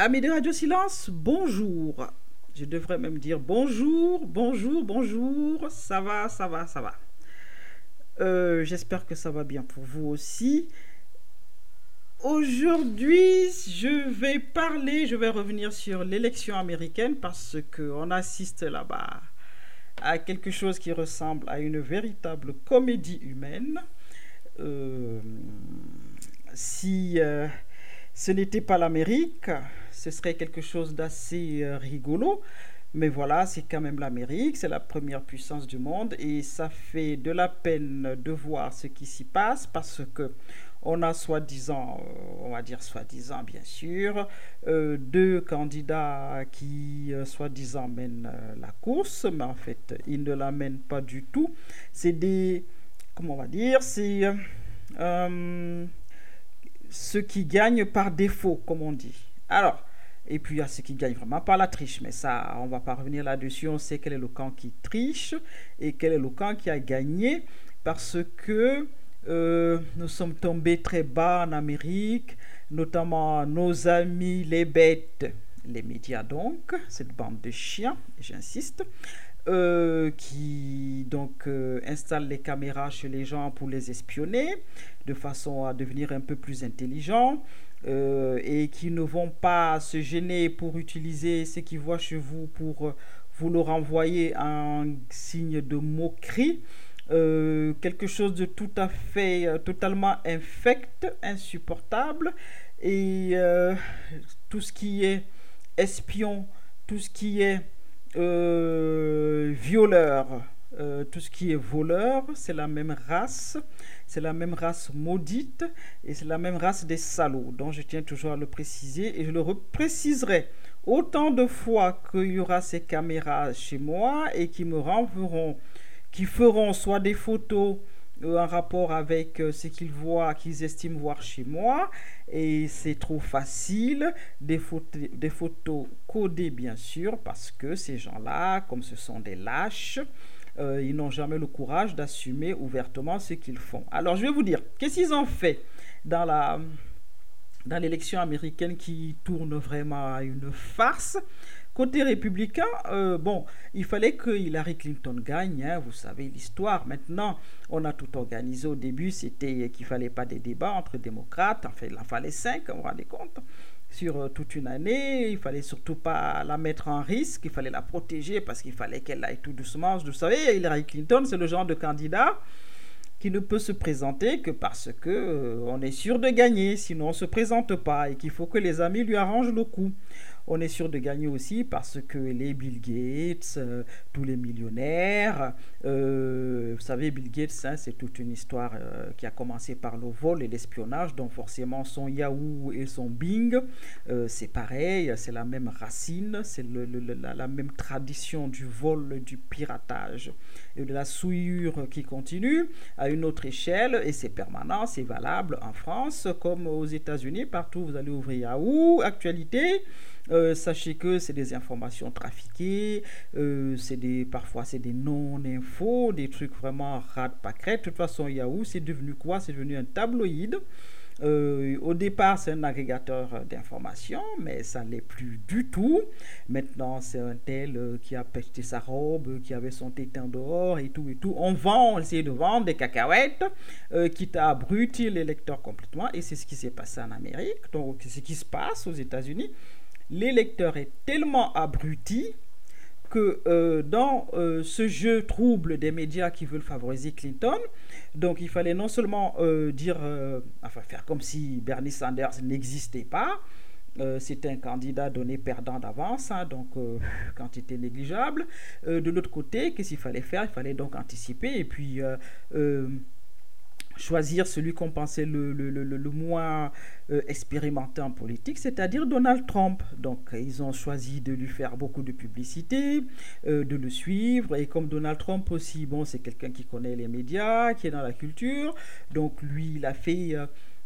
Amis de Radio Silence, bonjour. Je devrais même dire bonjour, bonjour, bonjour. Ça va, ça va, ça va. J'espère que ça va bien pour vous aussi. Aujourd'hui, je vais revenir sur l'élection américaine parce qu'on assiste là-bas à quelque chose qui ressemble à une véritable comédie humaine. Euh, si ce n'était pas l'Amérique, ce serait quelque chose d'assez rigolo. Mais voilà, c'est quand même l'Amérique, c'est la première puissance du monde et ça fait de la peine de voir ce qui s'y passe parce que on a soi-disant, on va dire soi-disant bien sûr, deux candidats qui soi-disant mènent la course, mais en fait ils ne la mènent pas du tout. C'est des, comment on va dire, c'est euh, ceux qui gagnent par défaut, comme on dit. Alors, et puis il y a ceux qui gagnent vraiment par la triche, mais ça, on ne va pas revenir là-dessus. On sait quel est le camp qui triche et quel est le camp qui a gagné parce que nous sommes tombés très bas en Amérique, notamment nos amis les bêtes, les médias donc, cette bande de chiens, j'insiste, qui donc installent les caméras chez les gens pour les espionner de façon à devenir un peu plus intelligents et qui ne vont pas se gêner pour utiliser ce qu'ils voient chez vous pour vous le renvoyer en signe de moquerie. Quelque chose de tout à fait totalement infect, insupportable et tout ce qui est espion, tout ce qui est violeur, tout ce qui est voleur, c'est la même race maudite et c'est la même race des salauds, dont je tiens toujours à le préciser et je le repréciserai autant de fois qu'il y aura ces caméras chez moi et qui me renverront, qui feront soit des photos en rapport avec ce qu'ils voient, qu'ils estiment voir chez moi, et c'est trop facile, des photos codées bien sûr, parce que ces gens-là, comme ce sont des lâches, ils n'ont jamais le courage d'assumer ouvertement ce qu'ils font. Alors je vais vous dire, qu'est-ce qu'ils ont fait dans la dans l'élection américaine qui tourne vraiment à une farce. Côté républicain, bon, il fallait que Hillary Clinton gagne, hein, vous savez l'histoire. Maintenant, on a tout organisé au début, c'était qu'il ne fallait pas des débats entre démocrates, enfin il en fallait 5, vous vous rendez compte, sur toute une année, il fallait surtout pas la mettre en risque, il fallait la protéger parce qu'il fallait qu'elle aille tout doucement. Vous savez, Hillary Clinton, c'est le genre de candidat qui ne peut se présenter que parce que on est sûr de gagner, sinon on ne se présente pas et qu'il faut que les amis lui arrangent le coup. On est sûr de gagner aussi parce que les Bill Gates, tous les millionnaires, vous savez, Bill Gates, hein, c'est toute une histoire qui a commencé par le vol et l'espionnage, donc forcément son Yahoo et son Bing, c'est pareil, c'est la même racine, c'est la même tradition du vol, du piratage et de la souillure qui continue à une autre échelle et c'est permanent, c'est valable en France comme aux États-Unis, partout vous allez ouvrir Yahoo, actualité. Sachez que c'est des informations trafiquées, parfois c'est des non-infos, des trucs vraiment rade pâquerettes. De toute façon, Yahoo, c'est devenu quoi? C'est devenu un tabloïd. Au départ, c'est un agrégateur d'informations, mais ça ne l'est plus du tout. Maintenant, c'est un tel qui a pété sa robe, qui avait son tétin dehors et tout et tout. On essaie de vendre des cacahuètes, quitte à abrutir les lecteurs complètement. Et c'est ce qui s'est passé en Amérique. Donc, c'est ce qui se passe aux États-Unis. L'électeur est tellement abruti que dans ce jeu trouble des médias qui veulent favoriser Clinton, donc il fallait non seulement enfin faire comme si Bernie Sanders n'existait pas, c'était un candidat donné perdant d'avance, hein, donc quantité négligeable. De l'autre côté, qu'est-ce qu'il fallait faire? Il fallait donc anticiper et puis choisir celui qu'on pensait le moins expérimenté en politique, c'est-à-dire Donald Trump. Donc, ils ont choisi de lui faire beaucoup de publicité, de le suivre. Et comme Donald Trump aussi, bon, c'est quelqu'un qui connaît les médias, qui est dans la culture. Donc, lui, il a fait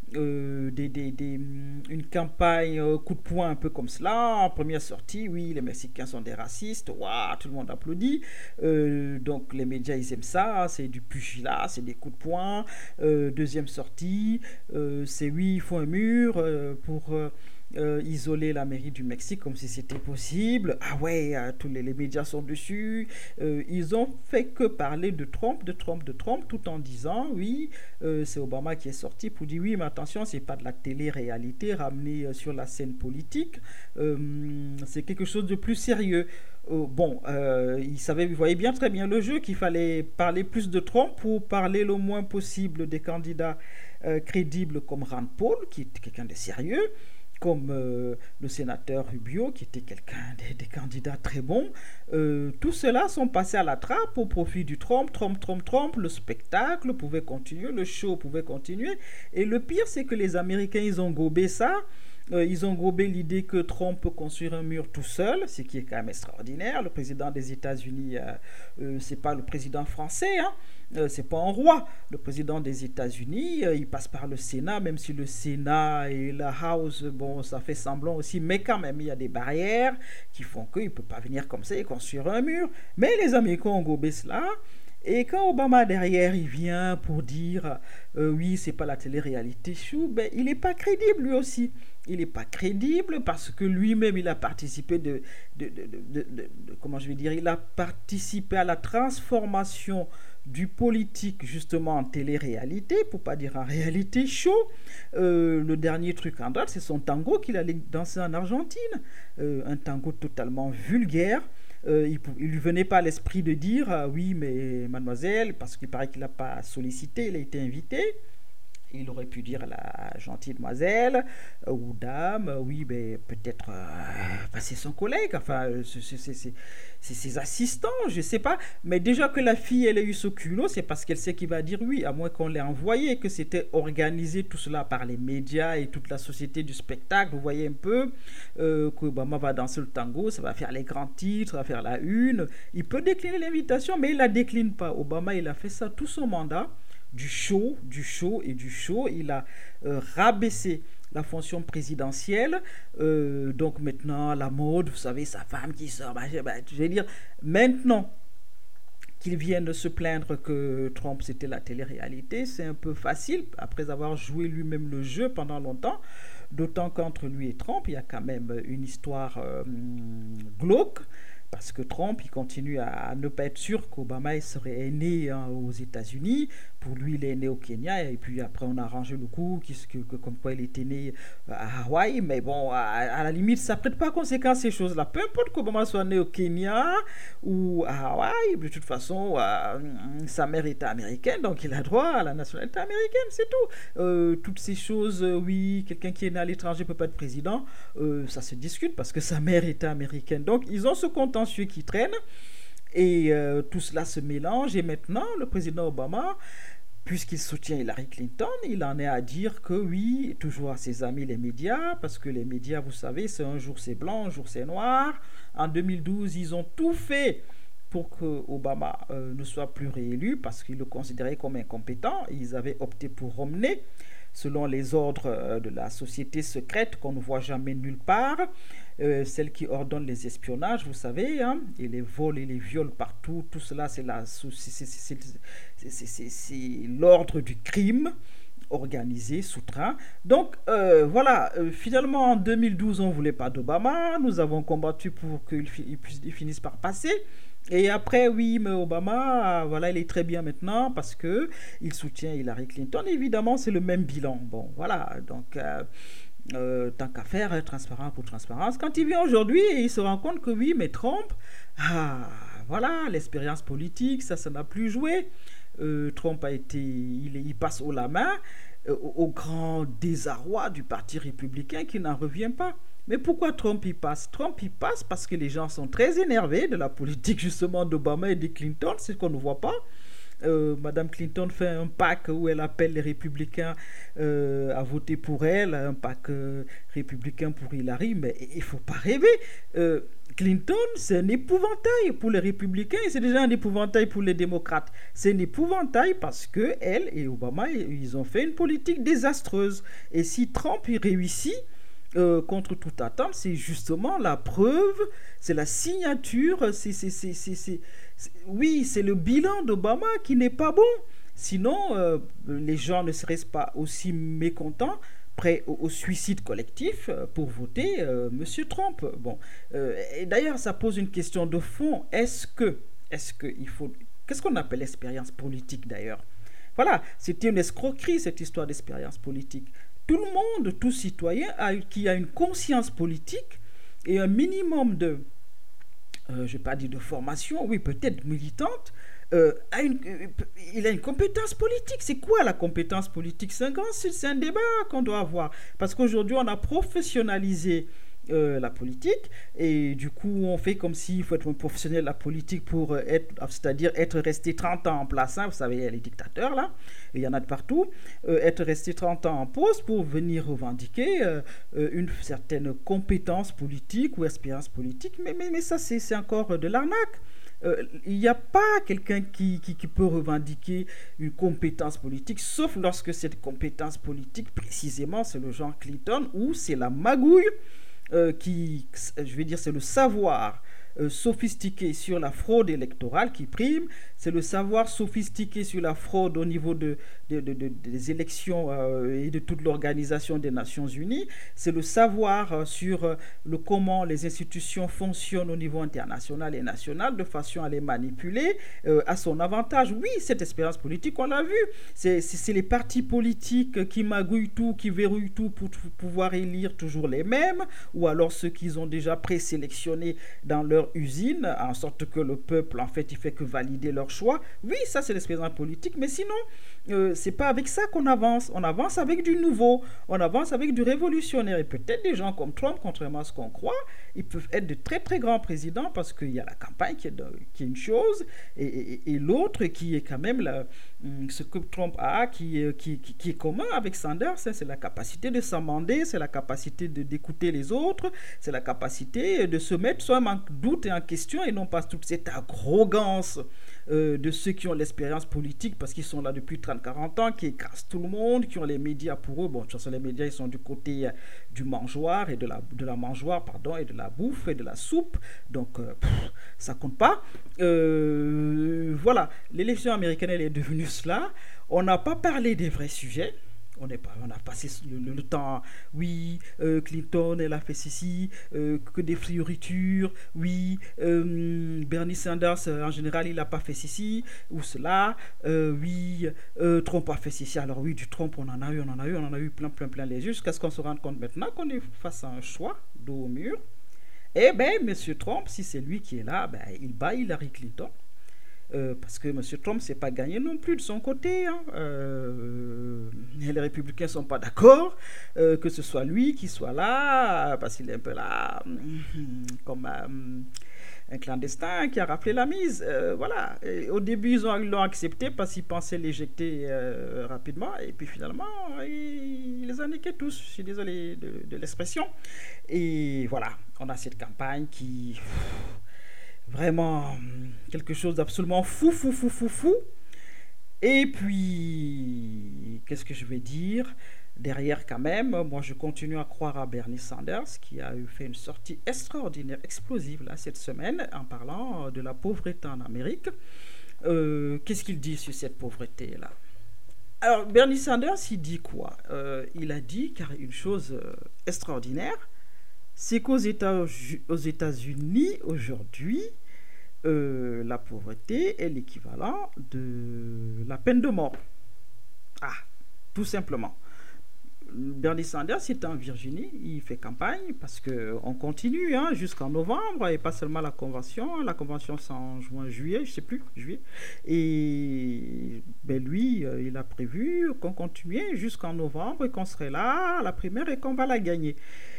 une campagne coup de poing un peu comme cela. En première sortie, oui, les Mexicains sont des racistes, waouh, tout le monde applaudit. Donc les médias, ils aiment ça, c'est du pugilat, c'est des coups de poing. Deuxième sortie, c'est oui, il faut un mur pour isoler la mairie du Mexique comme si c'était possible. Ah ouais, tous les médias sont dessus. Ils ont fait que parler de Trump, de Trump, de Trump, tout en disant, oui, c'est Obama qui est sorti pour dire, oui, mais attention, c'est pas de la télé-réalité ramenée sur la scène politique. C'est quelque chose de plus sérieux. Bon, il voyait bien très bien le jeu qu'il fallait parler plus de Trump pour parler le moins possible des candidats crédibles comme Rand Paul, qui est quelqu'un de sérieux, comme le sénateur Rubio, qui était quelqu'un des candidats très bons. Tous ceux-là sont passés à la trappe au profit du Trump, Trump, Trump, Trump. Le spectacle pouvait continuer, le show pouvait continuer. Et le pire, c'est que les Américains, ils ont gobé ça. Ils ont gobé l'idée que Trump peut construire un mur tout seul, ce qui est quand même extraordinaire. Le président des États-Unis, c'est pas le président français, hein. C'est pas un roi. Le président des États-Unis, il passe par le Sénat, même si le Sénat et la House, bon, ça fait semblant aussi, mais quand même, il y a des barrières qui font qu'il ne peut pas venir comme ça et construire un mur. Mais les Américains ont gobé cela. Et quand Obama derrière il vient pour dire oui c'est pas la télé-réalité show, ben il n'est pas crédible lui aussi. Il n'est pas crédible parce que lui-même il a participé comment je vais dire, il a participé à la transformation du politique justement en télé-réalité, pour pas dire en réalité show. Le dernier truc en date c'est son tango qu'il allait danser en Argentine, un tango totalement vulgaire. Il lui venait pas à l'esprit de dire oui mais mademoiselle, parce qu'il paraît qu'il n'a pas sollicité, il a été invité. Il aurait pu dire à la gentille demoiselle ou dame, oui, mais peut-être c'est son collègue, enfin, c'est ses assistants, je sais pas. Mais déjà que la fille, elle a eu ce culot, c'est parce qu'elle sait qu'il va dire oui, à moins qu'on l'ait envoyé, que c'était organisé tout cela par les médias et toute la société du spectacle. Vous voyez un peu que Obama va danser le tango, ça va faire les grands titres, ça va faire la une. Il peut décliner l'invitation, mais il la décline pas. Obama, il a fait ça tout son mandat. Du show et du show. Il a rabaissé la fonction présidentielle. Donc maintenant, la mode, vous savez, sa femme qui sort. Je vais dire, maintenant qu'il vienne se plaindre que Trump c'était la télé-réalité, c'est un peu facile, après avoir joué lui-même le jeu pendant longtemps. D'autant qu'entre lui et Trump, il y a quand même une histoire glauque. Parce que Trump, il continue à ne pas être sûr qu'Obama serait né aux États-Unis. Pour lui, il est né au Kenya. Et puis après, on a arrangé le coup, comme quoi il était né à Hawaï. Mais bon, à la limite, ça ne prête pas conséquence ces choses-là. Peu importe qu'Obama soit né au Kenya ou à Hawaï, de toute façon, sa mère était américaine. Donc il a droit à la nationalité américaine, c'est tout. Toutes ces choses, oui, quelqu'un qui est né à l'étranger ne peut pas être président. Ça se discute parce que sa mère était américaine. Donc ils ont ce contentieux qui traîne et tout cela se mélange. Et maintenant le président Obama, puisqu'il soutient Hillary Clinton, il en est à dire que oui, toujours à ses amis les médias, parce que les médias, vous savez, c'est un jour c'est blanc, un jour c'est noir. En 2012 ils ont tout fait pour que Obama ne soit plus réélu parce qu'ils le considéraient comme incompétent. Ils avaient opté pour Romney selon les ordres de la société secrète qu'on ne voit jamais nulle part, celle qui ordonne les espionnages, vous savez, hein, et les vols et les viols partout. Tout cela, c'est l'ordre du crime organisé, souterrain. Donc voilà, finalement en 2012 on ne voulait pas d'Obama, nous avons combattu pour qu'il finisse par passer. Et après, oui, mais Obama, voilà, il est très bien maintenant parce que il soutient Hillary Clinton. Évidemment, c'est le même bilan. Bon, voilà, donc tant qu'à faire, transparent pour transparence. Quand il vient aujourd'hui, il se rend compte que oui, mais Trump, voilà, l'expérience politique, ça n'a plus joué. Trump il passe haut la main au grand désarroi du parti républicain qui n'en revient pas. Mais pourquoi Trump y passe? Trump y passe parce que les gens sont très énervés de la politique justement d'Obama et de Clinton, c'est ce qu'on ne voit pas. Madame Clinton fait un pacte où elle appelle les républicains à voter pour elle, un pacte républicain pour Hillary, mais il ne faut pas rêver. Clinton, c'est un épouvantail pour les républicains et c'est déjà un épouvantail pour les démocrates. C'est un épouvantail parce que elle et Obama, ils ont fait une politique désastreuse. Et si Trump y réussit, contre toute attente, c'est justement la preuve, c'est la signature, oui, c'est le bilan d'Obama qui n'est pas bon. Sinon, les gens ne seraient pas aussi mécontents prêts au suicide collectif pour voter Monsieur Trump. Bon, et d'ailleurs, ça pose une question de fond. Est-ce que il faut, qu'est-ce qu'on appelle l'expérience politique d'ailleurs? Voilà, c'était une escroquerie cette histoire d'expérience politique. Tout le monde, tout citoyen qui a une conscience politique et un minimum de, je ne vais pas dire de formation, oui peut-être militante, il a une compétence politique. C'est quoi la compétence politique? C'est un débat qu'on doit avoir. Parce qu'aujourd'hui, on a professionnalisé la politique et du coup on fait comme s'il faut être un professionnel de la politique pour être, c'est-à-dire être resté 30 ans en place, hein, vous savez les dictateurs là, il y en a de partout, être resté 30 ans en poste pour venir revendiquer une certaine compétence politique ou expérience politique, mais ça c'est encore de l'arnaque. Il n'y a pas quelqu'un qui peut revendiquer une compétence politique, sauf lorsque cette compétence politique, précisément, c'est le genre Clinton, ou c'est la magouille, je vais dire, c'est le savoir sophistiqué sur la fraude électorale qui prime, c'est le savoir sophistiqué sur la fraude au niveau des élections et de toute l'organisation des Nations Unies, c'est le savoir sur le comment les institutions fonctionnent au niveau international et national de façon à les manipuler à son avantage. Oui, cette expérience politique, on l'a vu, c'est les partis politiques qui magouillent tout, qui verrouillent tout pour pouvoir élire toujours les mêmes, ou alors ceux qu'ils ont déjà présélectionnés dans leur usine, en sorte que le peuple, en fait, il fait que valider leur choix. Oui, ça, c'est l'expérience politique, mais sinon, c'est pas avec ça qu'on avance. On avance avec du nouveau, on avance avec du révolutionnaire. Et peut-être des gens comme Trump, contrairement à ce qu'on croit, ils peuvent être de très, très grands présidents parce qu'il y a la campagne qui est une chose, et l'autre qui est quand même ce que Trump a, qui est commun avec Sanders, hein, c'est la capacité de s'amender, c'est la capacité d'écouter les autres, c'est la capacité de se mettre soi-même en doute et en question et non pas toute cette arrogance de ceux qui ont l'expérience politique parce qu'ils sont là depuis 30-40 ans, qui écrasent tout le monde, qui ont les médias pour eux. Bon, de toute façon, les médias, ils sont du côté du mangeoire et de la mangeoire, pardon, et de la bouffe et de la soupe. Donc, ça compte pas. Voilà, l'élection américaine, elle est devenue cela. On n'a pas parlé des vrais sujets. On a passé le temps, oui, Clinton, elle a fait ceci, que des fioritures, oui, Bernie Sanders, en général, il n'a pas fait ceci ou cela, oui, Trump a fait ceci. Alors oui, du Trump, on en a eu plein les yeux, jusqu'à ce qu'on se rende compte maintenant qu'on est face à un choix, dos au mur. Eh bien, M. Trump, si c'est lui qui est là, ben, il bat Hillary Clinton. Parce que M. Trump s'est pas gagné non plus de son côté. Hein. Les républicains ne sont pas d'accord que ce soit lui qui soit là, parce qu'il est un peu là comme un clandestin qui a rappelé la mise. Voilà. Et au début, ils l'ont accepté parce qu'ils pensaient l'éjecter rapidement. Et puis finalement, ils les ont niqués tous. Je suis désolé de l'expression. Et voilà, on a cette campagne qui... Vraiment quelque chose d'absolument fou. Et puis, qu'est-ce que je vais dire? Derrière, quand même, moi, je continue à croire à Bernie Sanders, qui a fait une sortie extraordinaire, explosive, là, cette semaine, en parlant de la pauvreté en Amérique. Qu'est-ce qu'il dit sur cette pauvreté-là? Alors, Bernie Sanders, il dit quoi? Il a dit, car une chose extraordinaire, c'est qu'aux États-Unis, aujourd'hui, la pauvreté est l'équivalent de la peine de mort. Ah, tout simplement. Bernie Sanders est en Virginie, il fait campagne parce qu'on continue hein, jusqu'en novembre et pas seulement la convention. La convention c'est en juillet, je sais plus, juillet. Et ben lui, il a prévu qu'on continuait jusqu'en novembre et qu'on serait là à la primaire et qu'on va la gagner.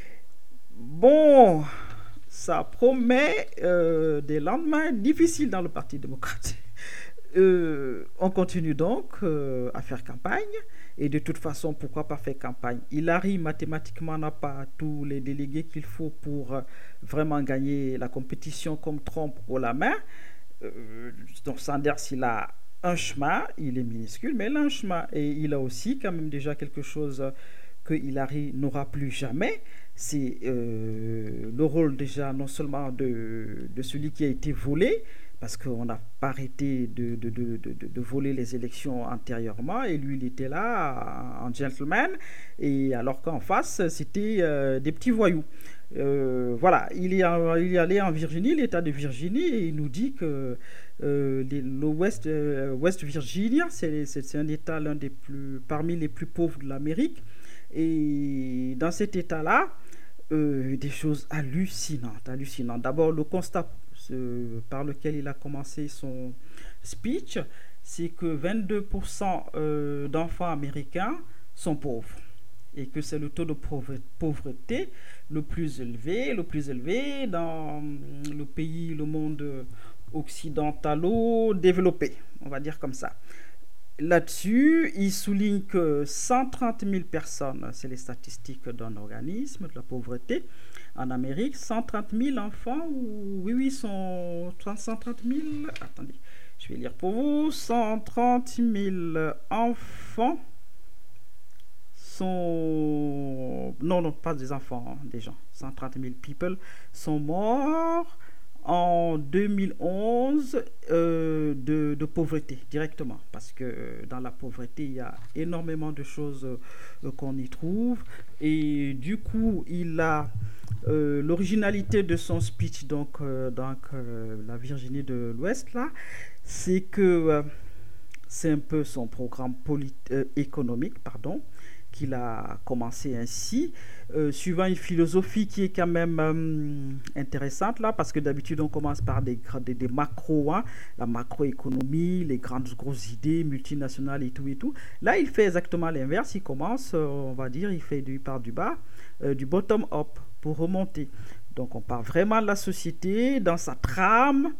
Bon, ça promet des lendemains difficiles dans le Parti démocrate. On continue donc à faire campagne. Et de toute façon, pourquoi pas faire campagne? Hillary, mathématiquement, n'a pas tous les délégués qu'il faut pour vraiment gagner la compétition comme Trump haut la main. Donc Sanders, il a un chemin, il est minuscule, mais il a un chemin. Et il a aussi quand même déjà quelque chose que Hillary n'aura plus jamais. C'est le rôle déjà non seulement de celui qui a été volé, parce qu'on n'a pas arrêté de voler les élections antérieurement, et lui, il était là en gentleman, et alors qu'en face, c'était des petits voyous. Voilà, il est allé en Virginie, l'État de Virginie, et il nous dit que West Virginia, c'est un État parmi les plus pauvres de l'Amérique. Et dans cet État-là, des choses hallucinantes, hallucinantes. D'abord, le constat par lequel il a commencé son speech, c'est que 22% d'enfants américains sont pauvres et que c'est le taux de pauvreté le plus élevé dans le monde occidentalo-développé, on va dire comme ça. Là-dessus, il souligne que 130 000 personnes, c'est les statistiques d'un organisme de la pauvreté en Amérique, 130 000 enfants, oui, sont 130 000, attendez, je vais lire pour vous, 130 000 enfants sont, non, pas des enfants, des gens, 130 000 people sont morts en 2011 de pauvreté directement, parce que dans la pauvreté il y a énormément de choses qu'on y trouve, et du coup il a l'originalité de son speech, la Virginie de l'Ouest là, c'est que c'est un peu son programme économique, pardon, qu'il a commencé ainsi, suivant une philosophie qui est quand même intéressante là, parce que d'habitude on commence par des macros, hein, la macroéconomie, les grosses idées multinationales et tout et tout. Là, il fait exactement l'inverse, il commence, on va dire, il fait du bas, du bottom up pour remonter. Donc on part vraiment de la société, dans sa trame,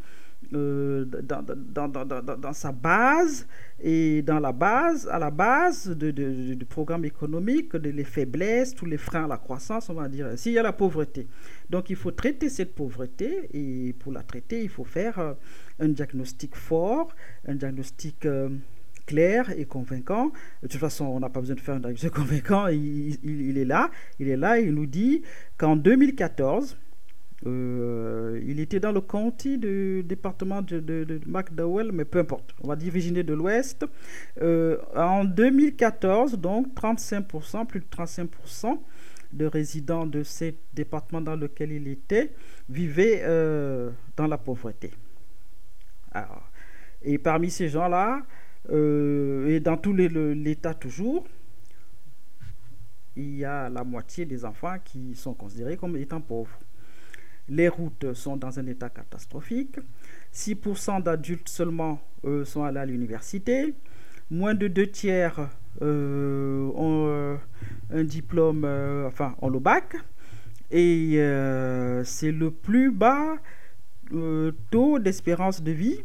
dans sa base, et à la base du programme économique, les faiblesses, tous les freins à la croissance, on va dire, s'il y a la pauvreté. Donc il faut traiter cette pauvreté, et pour la traiter, il faut faire un diagnostic fort, un diagnostic clair et convaincant. De toute façon, on n'a pas besoin de faire un diagnostic convaincant, il est là, il nous dit qu'en 2014, il était dans le county du département de McDowell, mais peu importe, on va dire Virginie de l'Ouest. En 2014, donc 35%, plus de 35% de résidents de ce département dans lequel il était vivaient dans la pauvreté. Alors, et parmi ces gens-là, et dans tout l'État toujours, il y a la moitié des enfants qui sont considérés comme étant pauvres. Les routes sont dans un état catastrophique. 6% d'adultes seulement sont allés à l'université. Moins de 2 tiers ont un diplôme, ont le bac. Et c'est le plus bas taux d'espérance de vie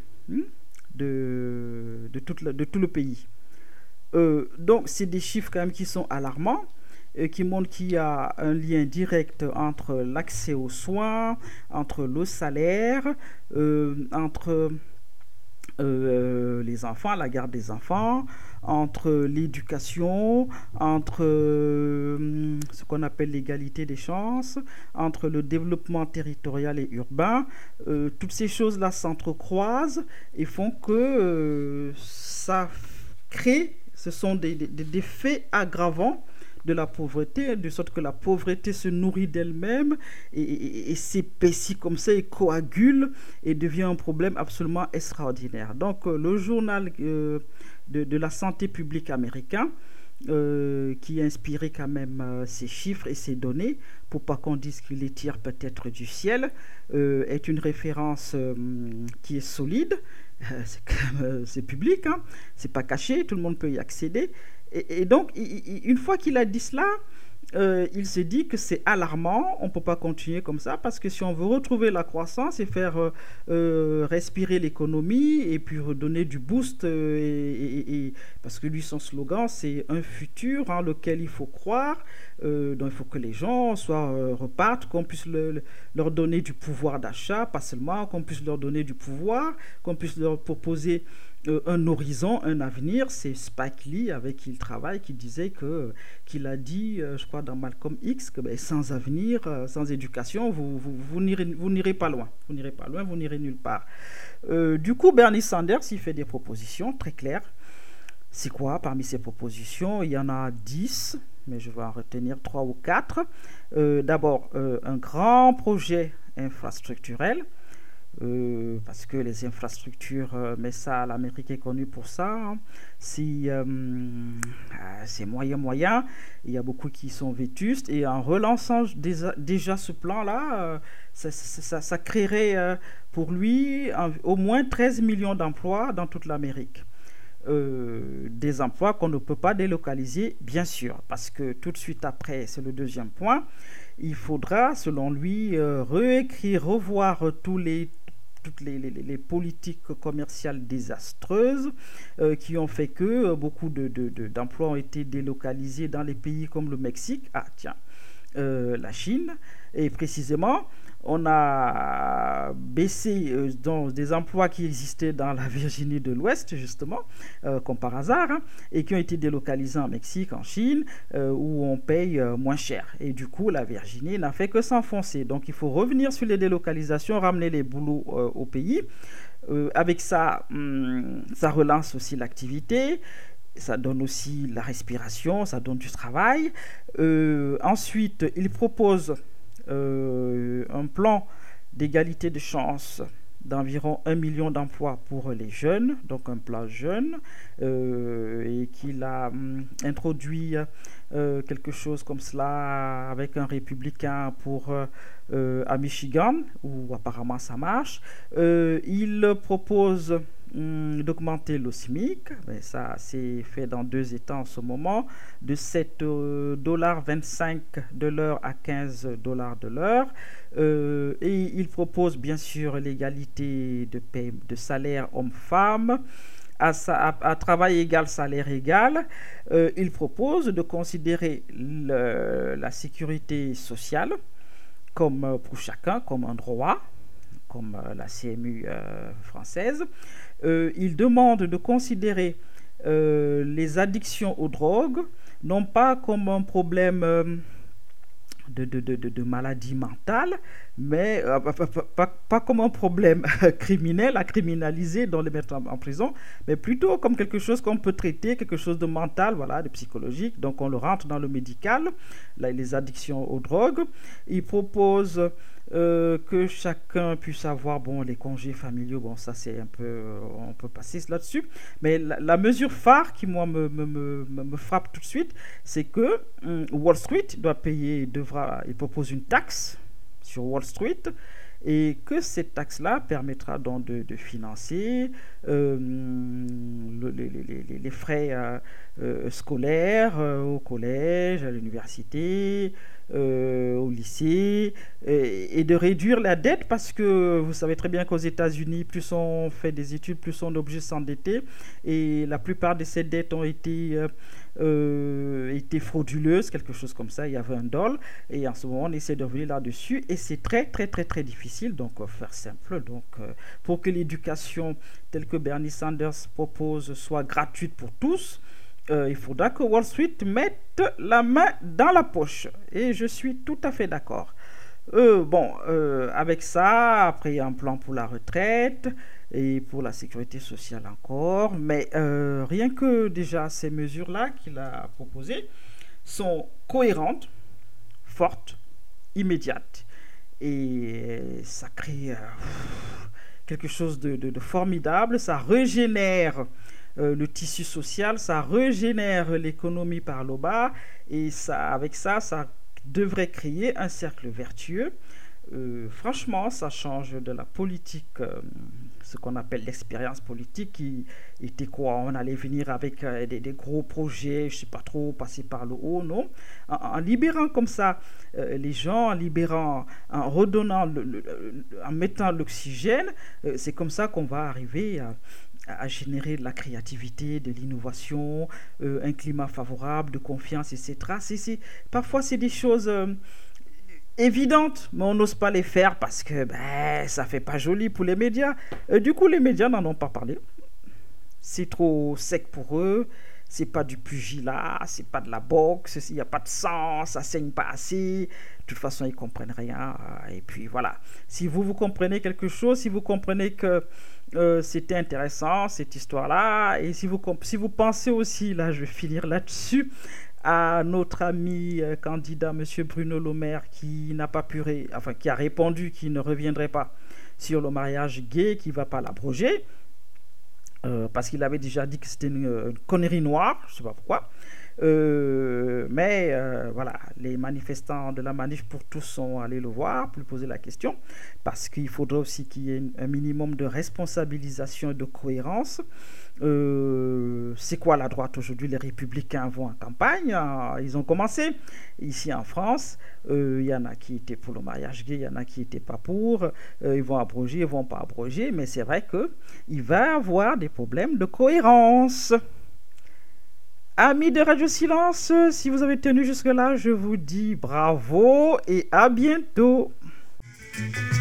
de tout le pays. Donc, c'est des chiffres quand même qui sont alarmants, qui montre qu'il y a un lien direct entre l'accès aux soins, entre le salaire, entre les enfants, la garde des enfants, entre l'éducation, entre ce qu'on appelle l'égalité des chances, entre le développement territorial et urbain. Toutes ces choses-là s'entrecroisent et font que ça crée, ce sont des faits aggravants de la pauvreté, de sorte que la pauvreté se nourrit d'elle-même et s'épaissit comme ça et coagule et devient un problème absolument extraordinaire. Donc le journal de la santé publique américain, qui a inspiré quand même ces chiffres et ces données, pour pas qu'on dise qu'il les tire peut-être du ciel, est une référence qui est solide. C'est public, hein, c'est pas caché, tout le monde peut y accéder. Et donc, une fois qu'il a dit cela, il se dit que c'est alarmant, on ne peut pas continuer comme ça, parce que si on veut retrouver la croissance et faire respirer l'économie et puis redonner du boost, parce que lui, son slogan, c'est un futur en lequel il faut croire, donc il faut que les gens repartent, qu'on puisse leur donner du pouvoir d'achat, pas seulement qu'on puisse leur donner du pouvoir, qu'on puisse leur proposer un horizon, un avenir. C'est Spike Lee avec qui il travaille qui disait qu'il a dit, je crois dans Malcolm X, que ben, sans avenir, sans éducation, vous n'irez pas loin. Vous n'irez pas loin, vous n'irez nulle part. Du coup, Bernie Sanders, il fait des propositions très claires. C'est quoi parmi ces propositions? Il y en a 10, mais je vais en retenir 3 ou 4. D'abord, un grand projet infrastructurel. Parce que les infrastructures, mais ça, l'Amérique est connue pour ça. Hein. Si c'est moyen, il y a beaucoup qui sont vétustes. Et en relançant déjà ce plan-là, ça créerait pour lui au moins 13 millions d'emplois dans toute l'Amérique. Des emplois qu'on ne peut pas délocaliser, bien sûr, parce que tout de suite après, c'est le deuxième point, il faudra, selon lui, revoir toutes les politiques commerciales désastreuses qui ont fait que beaucoup d'emplois ont été délocalisés dans les pays comme le Mexique, la Chine, et précisément, on a baissé dans des emplois qui existaient dans la Virginie de l'Ouest, justement, comme par hasard, hein, et qui ont été délocalisés en Mexique, en Chine, où on paye moins cher. Et du coup, la Virginie n'a fait que s'enfoncer. Donc, il faut revenir sur les délocalisations, ramener les boulots au pays. Avec ça, ça relance aussi l'activité. Ça donne aussi la respiration, ça donne du travail. Ensuite, il propose un plan d'égalité de chances d'environ 1 million d'emplois pour les jeunes, donc un plan jeune, et qu'il a introduit quelque chose comme cela avec un républicain à Michigan, où apparemment ça marche. Il propose d'augmenter le SMIC, mais ça c'est fait dans 2 États en ce moment, de 7,25$ de l'heure à 15$ de l'heure. Et il propose bien sûr l'égalité de salaire homme-femme, à travail égal, salaire égal. Il propose de considérer la sécurité sociale comme pour chacun, comme un droit, comme la CMU française. Il demande de considérer les addictions aux drogues non pas comme un problème de maladie mentale, mais pas comme un problème criminel à criminaliser, dans les mettre en prison, mais plutôt comme quelque chose qu'on peut traiter, quelque chose de mental, voilà, de psychologique. Donc on le rentre dans le médical, là, les addictions aux drogues. Il propose que chacun puisse avoir les congés familiaux. Bon, ça c'est un peu, on peut passer là-dessus, mais la mesure phare qui moi me frappe tout de suite, c'est que Wall Street il propose une taxe sur Wall Street, et que cette taxe-là permettra donc de financer les frais scolaires au collège, à l'université, au lycée, et de réduire la dette, parce que vous savez très bien qu'aux États-Unis, plus on fait des études, plus on est obligé de s'endetter, et la plupart de ces dettes ont été frauduleuses, quelque chose comme ça. Il y avait un dol, et en ce moment on essaie de revenir là-dessus, et c'est très très très très difficile. Donc faire simple, pour que l'éducation telle que Bernie Sanders propose soit gratuite pour tous, il faudra que Wall Street mette la main dans la poche, et je suis tout à fait d'accord. Avec ça, après il y a un plan pour la retraite et pour la sécurité sociale encore, mais rien que déjà ces mesures-là qu'il a proposées sont cohérentes, fortes, immédiates, et ça crée quelque chose de formidable. Ça régénère le tissu social, ça régénère l'économie par le bas, et avec ça devrait créer un cercle vertueux. Franchement, ça change de la politique, ce qu'on appelle l'expérience politique, qui était quoi? On allait venir avec des gros projets, je ne sais pas trop, passer par le haut, non? En libérant comme ça les gens, en redonnant, en mettant l'oxygène, c'est comme ça qu'on va arriver à générer de la créativité, de l'innovation, un climat favorable, de confiance, etc. Parfois, c'est des choses évidentes, mais on n'ose pas les faire parce que ça fait pas joli pour les médias. Du coup, les médias n'en ont pas parlé. c'est trop sec pour eux. C'est pas du pugilat, c'est pas de la boxe, il n'y a pas de sang, ça saigne pas assez. De toute façon, ils comprennent rien. Et puis voilà. Si vous comprenez quelque chose, si vous comprenez que c'était intéressant cette histoire-là, et si vous pensez aussi, là, je vais finir là-dessus, à notre ami candidat Monsieur Bruno Le Maire qui n'a pas pu, qui a répondu qu'il ne reviendrait pas sur le mariage gay, qui va pas l'abroger. Parce qu'il avait déjà dit que c'était une connerie noire, je ne sais pas pourquoi. Voilà, les manifestants de la Manif pour tous sont allés le voir pour lui poser la question, parce qu'il faudrait aussi qu'il y ait un minimum de responsabilisation et de cohérence. C'est quoi la droite aujourd'hui? Les républicains vont en campagne, ils ont commencé ici en France. Il y en a qui étaient pour le mariage gay, il y en a qui n'étaient pas pour. Ils vont abroger, ils vont pas abroger, mais c'est vrai qu'il va y avoir des problèmes de cohérence. Amis de Radio Silence, si vous avez tenu jusque-là, je vous dis bravo et à bientôt.